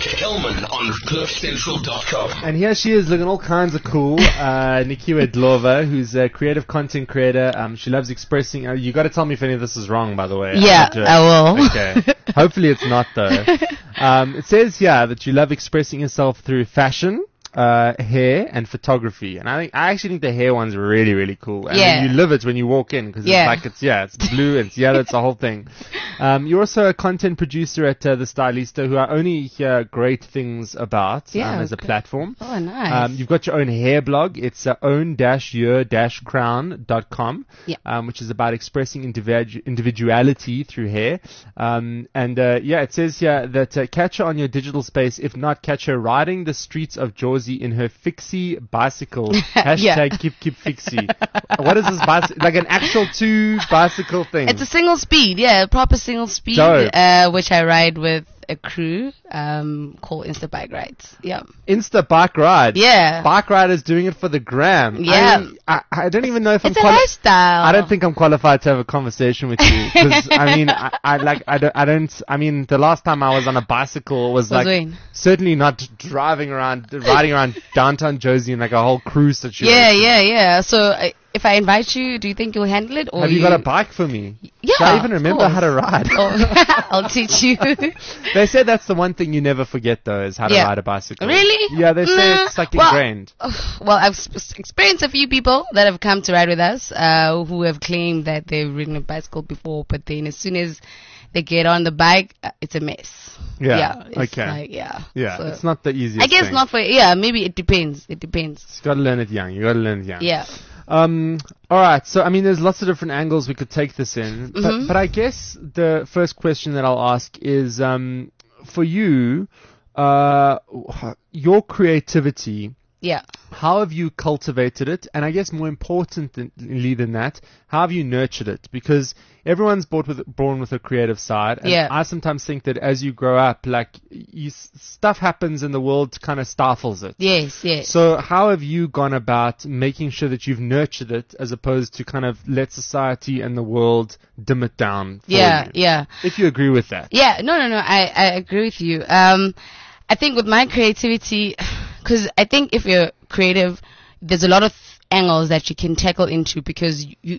Hellman on CliffCentral.com. And here she is looking all kinds of cool. Nikiwe Dlova, who's a creative content creator. She loves expressing. You got to tell me if any of this is wrong, by the way. Yeah, I will. Okay. Hopefully it's not, though. It says here that you love expressing yourself through fashion, hair, and photography. And I actually think the hair one's really, really cool. And Yeah. you live it when you walk in because it's blue, it's yellow, it's the whole thing. You're also a content producer at The Stylista, who I only hear great things about as a platform. Oh, nice. You've got your own hair blog. It's own-year-crown.com, which is about expressing individuality through hair. It says here that catch her on your digital space. If not, catch her riding the streets of Jersey in her fixie bicycle. Hashtag keep fixie. What is this bicycle? Like an actual 2 bicycle thing? It's a single speed, proper single speed, which I ride with a crew called Insta Bike Rides. Yeah. Insta Bike Ride. Yeah. Bike riders doing it for the gram. Yeah. I don't even know if it's a lifestyle. I don't think I'm qualified to have a conversation with you because the last time I was on a bicycle was certainly not riding around downtown Josie in like a whole cruise situation. Yeah. So if I invite you, do you think you'll handle it? Or have you got a bike for me? Yeah. Do I even remember how to ride? I'll teach you. They say that's the one thing you never forget, though, is how to ride a bicycle. Really? Yeah, they say it's like ingrained. Well, I've experienced a few people that have come to ride with us who have claimed that they've ridden a bicycle before, but then as soon as they get on the bike, it's a mess. Yeah. It's okay. So it's not the easiest I guess thing. not for, maybe it depends. You gotta learn it young. Yeah. Alright, so there's lots of different angles we could take this in, but I guess the first question that I'll ask is, for you, your creativity, how have you cultivated it? And I guess more importantly than that, how have you nurtured it? Because everyone's born with a creative side. And I sometimes think that as you grow up, stuff happens in the world kind of stifles it. Yes. So how have you gone about making sure that you've nurtured it as opposed to kind of let society and the world dim it down for you? Yeah. If you agree with that. Yeah, no, I agree with you. I think with my creativity, because I think if you're creative, there's a lot of angles that you can tackle into because you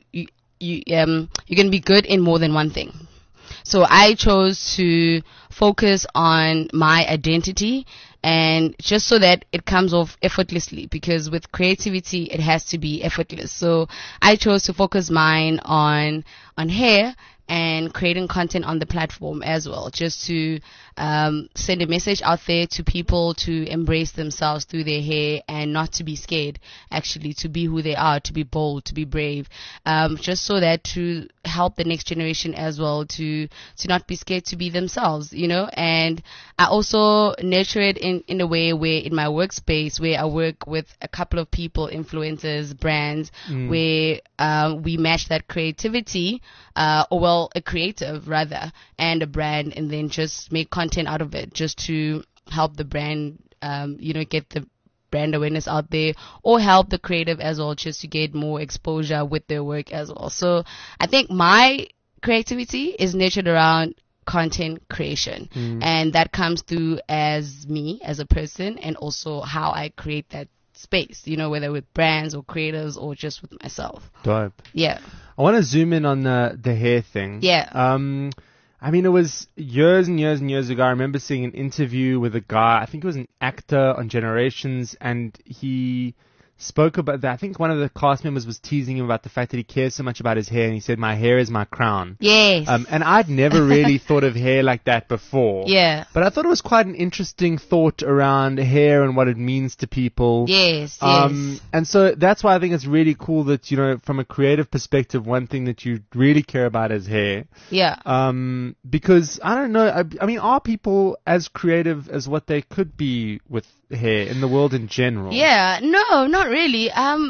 can be good in more than one thing. So I chose to focus on my identity and just so that it comes off effortlessly, because with creativity it has to be effortless. So I chose to focus mine on hair and creating content on the platform as well, just to send a message out there to people to embrace themselves through their hair and not to be scared, actually, to be who they are, to be bold, to be brave, just so that to help the next generation as well to not be scared to be themselves, and I also nurture it in a way where in my workspace where I work with a couple of people, influencers, brands, where we match that creativity, a creative rather, and a brand, and then just make content out of it just to help the brand, get the brand awareness out there, or help the creative as well just to get more exposure with their work as well. So I think my creativity is nurtured around content creation, and that comes through as me as a person and also how I create that space, whether with brands or creators or just with myself. Dope. Yeah. I want to zoom in on the hair thing. Yeah. It was years and years and years ago. I remember seeing an interview with a guy, I think it was an actor on Generations, and he spoke about that. I think one of the cast members was teasing him about the fact that he cares so much about his hair, and he said, "My hair is my crown." Yes. And I'd never really thought of hair like that before. Yeah. But I thought it was quite an interesting thought around hair and what it means to people. Yes. And so that's why I think it's really cool that, from a creative perspective, one thing that you really care about is hair. Yeah. Because I don't know, are people as creative as what they could be with hair in the world in general? Yeah. No, not really.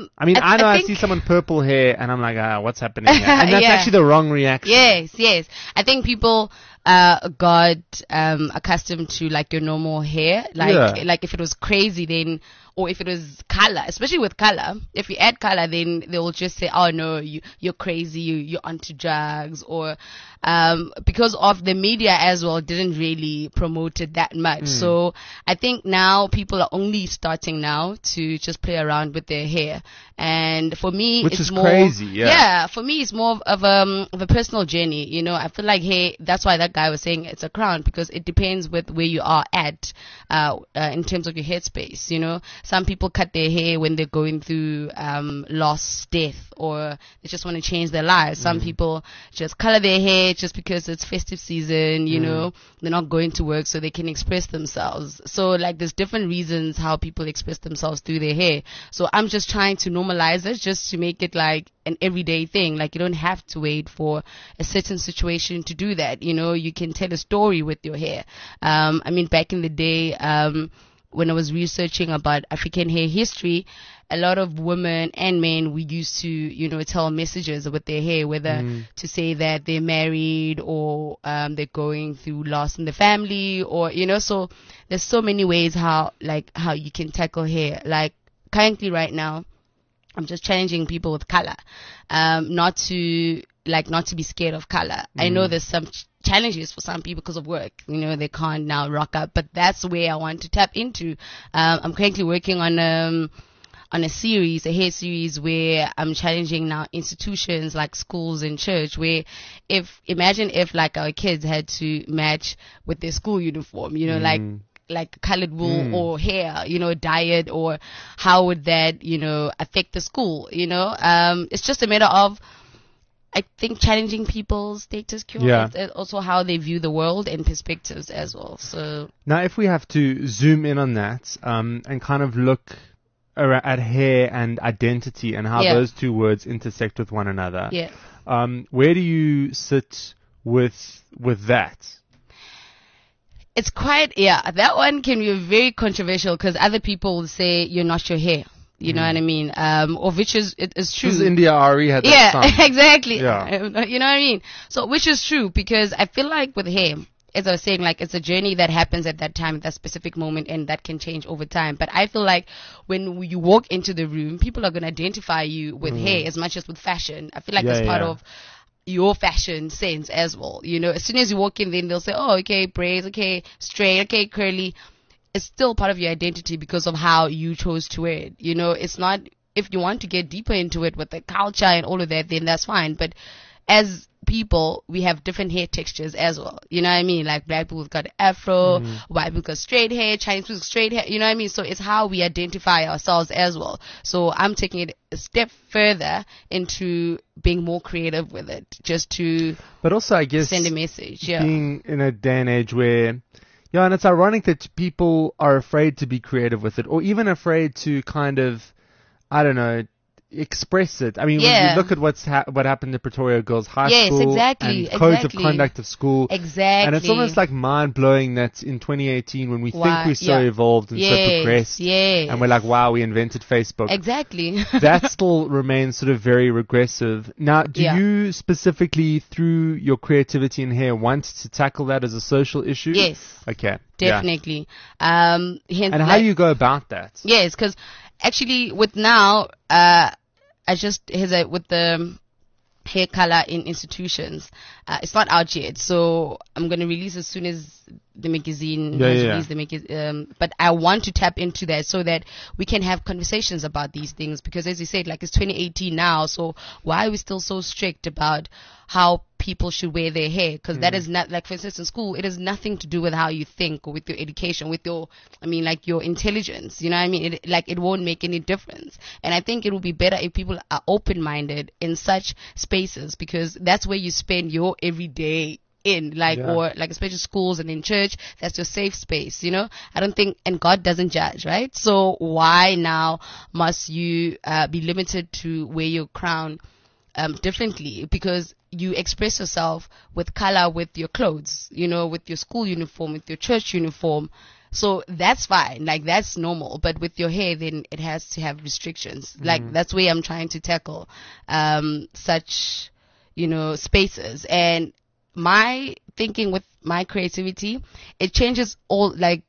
I see someone purple hair and I'm like, what's happening here? And that's actually the wrong reaction. Yes. I think people got accustomed to like your normal hair. Like if it was crazy, then, or if it was color, especially with color, if you add color, then they'll just say, oh no, you're crazy, you're onto drugs, or because of the media as well didn't really promote it that much. So I think now people are only starting now to just play around with their hair. And for me, which it's is more crazy. Yeah, for me it's more of a personal journey. You know, I feel like, hey, that's why that guy was saying it's a crown, because it depends with where you are at in terms of your headspace. You know, some people cut their hair when they're going through loss, death, or they just want to change their lives. Some people just color their hair just because it's festive season. You know, they're not going to work so they can express themselves. So like there's different reasons how people express themselves through their hair. So I'm just trying to normalize it, just to make it like an everyday thing. Like you don't have to wait for a certain situation to do that. You know, you can tell a story with your hair. I mean, back in the day, when I was researching about African hair history, a lot of women and men, we used to, you know, tell messages with their hair, whether to say that they're married, or they're going through loss in the family, or, you know, so there's so many ways how you can tackle hair. Like currently right now, I'm just challenging people with color, not to be scared of color. I know there's some challenges for some people because of work. You know, they can't now rock up, but that's where I want to tap into. I'm currently working on a series, a hair series, where I'm challenging now institutions like schools and church, where imagine if like our kids had to match with their school uniform, you know, like colored wool or hair, you know, diet, or how would that, you know, affect the school, you know? It's just a matter of, I think, challenging people's status quo. Yeah. It's also how they view the world and perspectives as well. So now, if we have to zoom in on that, and kind of look at hair and identity and how those two words intersect with one another, where do you sit with that? It's quite, that one can be very controversial, because other people will say you're not your hair. You know what I mean? Or which is, it's true. This is India Ari had that song. Exactly. Yeah. You know what I mean? So, which is true, because I feel like with hair, as I was saying, like it's a journey that happens at that time, at that specific moment, and that can change over time. But I feel like when you walk into the room, people are going to identify you with hair as much as with fashion. I feel like it's part of your fashion sense as well. You know, as soon as you walk in, then they'll say, oh, okay, braids, okay, straight, okay, curly. It's still part of your identity because of how you chose to wear it. You know, it's not, if you want to get deeper into it with the culture and all of that, then that's fine. But as people, we have different hair textures as well. You know what I mean? Like black people got afro, white people got straight hair, Chinese people got straight hair. You know what I mean? So it's how we identify ourselves as well. So I'm taking it a step further into being more creative with it, just to but also, I guess, send a message. Being in a day and age where, and it's ironic that people are afraid to be creative with it, or even afraid to kind of, I don't know, express it. I mean, when you look at what happened to Pretoria Girls High School, exactly, and codes of conduct of school, and it's almost like mind blowing that in 2018, when we think we're so evolved and so progressed, and we're like, wow, we invented Facebook. Exactly. That still remains sort of very regressive. Now, do you specifically, through your creativity in hair, want to tackle that as a social issue? Yes. Okay. Definitely. And how do you go about that? Yes, because actually with now, I just hesitate with the hair color in institutions. It's not out yet, so I'm going to release as soon as the magazine has released the magazine. But I want to tap into that so that we can have conversations about these things, because as you said, like it's 2018 now, so why are we still so strict about how people should wear their hair? Because that is not, like for instance in school, it has nothing to do with how you think or with your education, with your, like your intelligence, you know what I mean? It won't make any difference. And I think it would be better if people are open-minded in such spaces, because that's where you spend your everyday in, or like especially schools and in church, that's your safe space, you know? I don't think, and God doesn't judge, right? So why now must you be limited to wear your crown differently? Because you express yourself with color, with your clothes, you know, with your school uniform, with your church uniform. So that's fine, like that's normal. But with your hair, then it has to have restrictions. Like that's where I'm trying to tackle such, you know, spaces. And my thinking with my creativity, it changes all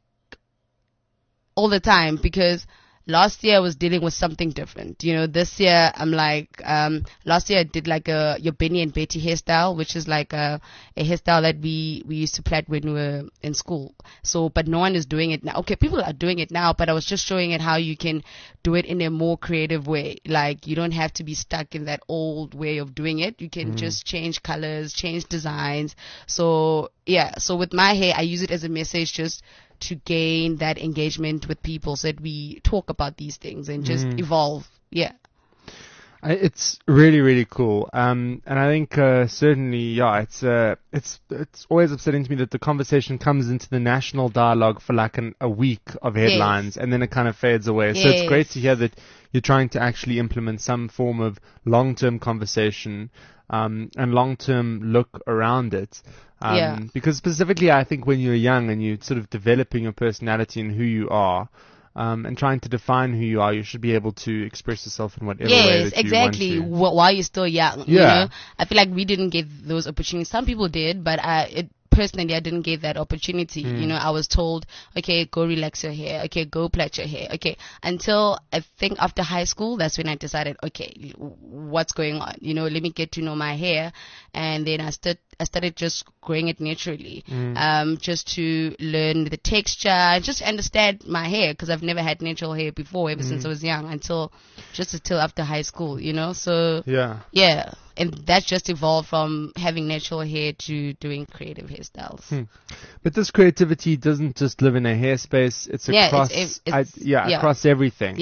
the time, because last year I was dealing with something different. You know, this year I'm like, last year I did like your Benny and Betty hairstyle, which is like a hairstyle that we used to plait when we were in school. So, but no one is doing it now. Okay, people are doing it now, but I was just showing it how you can do it in a more creative way. Like, you don't have to be stuck in that old way of doing it. You can just change colors, change designs. So, yeah. So with my hair, I use it as a message just to gain that engagement with people, so that we talk about these things and just evolve. Yeah. It's really, really cool. And I think, certainly, yeah, it's always upsetting to me that the conversation comes into the national dialogue for like a week of headlines, and then it kind of fades away. So it's great to hear that you're trying to actually implement some form of long-term conversation, and long-term look around it. Because specifically, I think when you're young and you're sort of developing your personality and who you are, and trying to define who you are, you should be able to express yourself in whatever way that you want to. While you're still young. You know? I feel like we didn't get those opportunities. Some people did, but personally, I didn't get that opportunity. You know, I was told, okay, go relax your hair. Okay, go plait your hair. Okay, until I think after high school, that's when I decided, okay, what's going on? You know, let me get to know my hair. And then I started just growing it naturally, just to learn the texture, just understand my hair, because I've never had natural hair before, ever since I was young, until after high school, you know. So yeah, and that just evolved from having natural hair to doing creative hairstyles. But this creativity doesn't just live in a hair space; it's across, across everything.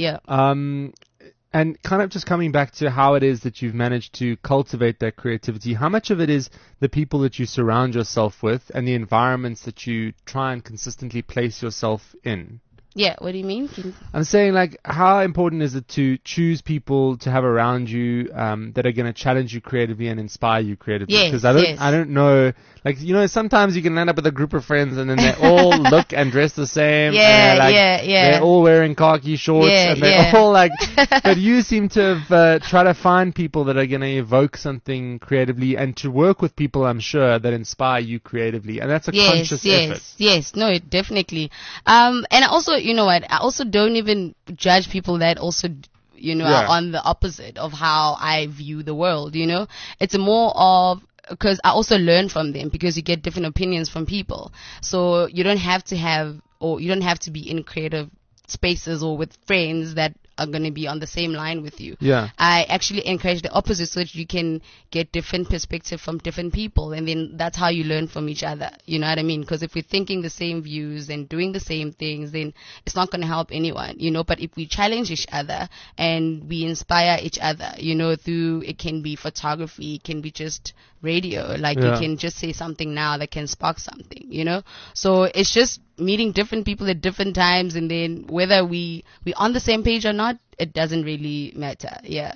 And kind of just coming back to how it is that you've managed to cultivate that creativity, how much of it is the people that you surround yourself with and the environments that you try and consistently place yourself in? Yeah, what do you mean? I'm saying, like, how important is it to choose people to have around you that are going to challenge you creatively and inspire you creatively? Because I don't know, like, you know, sometimes you can end up with a group of friends and then they all look and dress the same. They're all wearing khaki shorts and they're all like, but you seem to have tried to find people that are going to evoke something creatively and to work with people, I'm sure, that inspire you creatively. And that's a conscious effort. Yes, no, definitely. And also, you know what, I also don't even judge people that also, you know, are on the opposite of how I view the world, you know. It's more of, because I also learn from them, because you get different opinions from people. So you don't have to be in creative spaces or with friends that are going to be on the same line with you. I actually encourage the opposite, so that you can get different perspective from different people, and then that's how you learn from each other. You know what I mean? Because if we're thinking the same views and doing the same things, then it's not going to help anyone, you know. But if we challenge each other and we inspire each other, you know, through, it can be photography, it can be just radio, like you can just say something now that can spark something, you know. So it's just meeting different people at different times, and then whether we're on the same page or not, it doesn't really matter.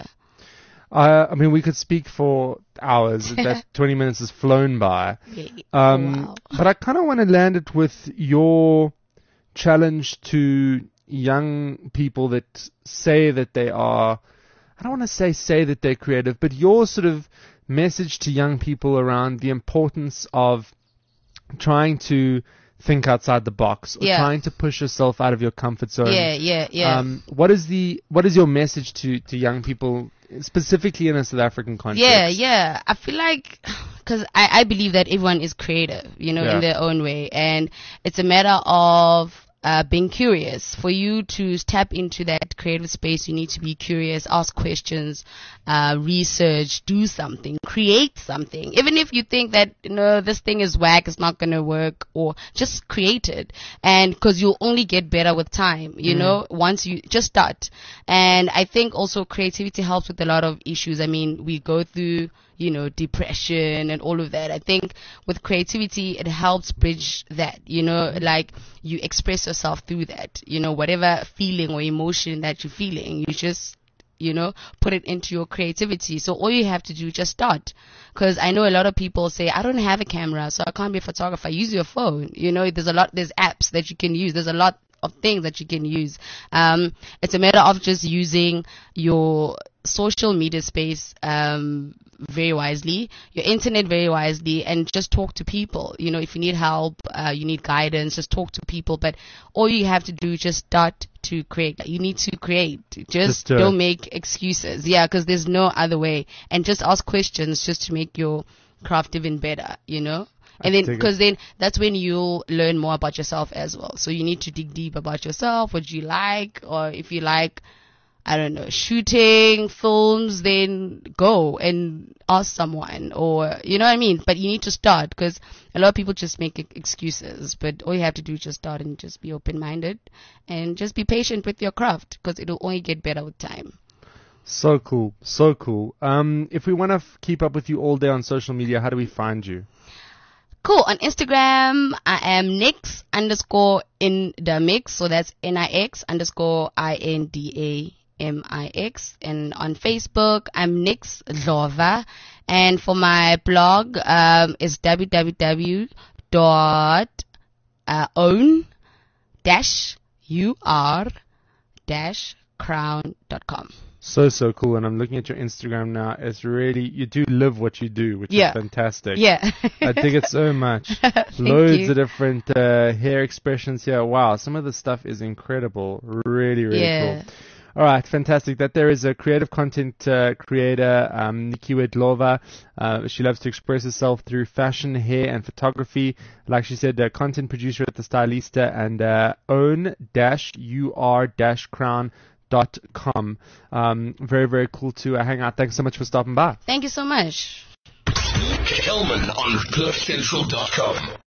I mean, we could speak for hours. That 20 minutes has flown by. Wow. But I kind of want to land it with your challenge to young people that say that they are, I don't want to say that they're creative, but your sort of message to young people around the importance of trying to think outside the box, or trying to push yourself out of your comfort zone. What is your message to young people, specifically in a South African context? I feel like, because I believe that everyone is creative, you know, in their own way, and it's a matter of being curious. For you to tap into that creative space, you need to be curious, ask questions, research, do something, create something. Even if you think that, you know, this thing is whack, it's not going to work, or just create it. And because you'll only get better with time, you know, once you just start. And I think also creativity helps with a lot of issues. I mean, we go through, you know, depression and all of that. I think with creativity, it helps bridge that, you know, like you express yourself through that, you know, whatever feeling or emotion that you're feeling, you just, you know, put it into your creativity. So all you have to do is just start. Because I know a lot of people say, I don't have a camera, so I can't be a photographer. Use your phone. You know, there's apps that you can use. There's a lot of things that you can use. It's a matter of just using your social media space, very wisely, your internet very wisely, and just talk to people. You know, if you need help, you need guidance, just talk to people. But all you have to do is just start to create. You need to create. Just don't make excuses. Yeah, because there's no other way. And just ask questions just to make your craft even better, you know? And then, because then that's when you'll learn more about yourself as well. So you need to dig deep about yourself, what you like, or if you like, I don't know, shooting films, then go and ask someone, or, you know what I mean? But you need to start, because a lot of people just make excuses, but all you have to do is just start and just be open-minded and just be patient with your craft, because it'll only get better with time. So cool. So cool. If we want to keep up with you all day on social media, how do we find you? Cool. On Instagram, I am Nix _in the mix. So that's NIX_INDAMIX. And on Facebook, I'm Nix Dlova. And for my blog, is www.own-ur-crown.com. So cool. And I'm looking at your Instagram now. It's really, you do live what you do, which is fantastic. Yeah. I dig it so much. Loads of different hair expressions here. Wow. Some of the stuff is incredible. Really, really cool. All right, fantastic. That there is a creative content creator, Nikiwe Dlova. She loves to express herself through fashion, hair, and photography. Like she said, a content producer at The Stylista, and own-ur-crown.com. Very, very cool to hang out. Thanks so much for stopping by. Thank you so much. Kelman on CliffCentral.com.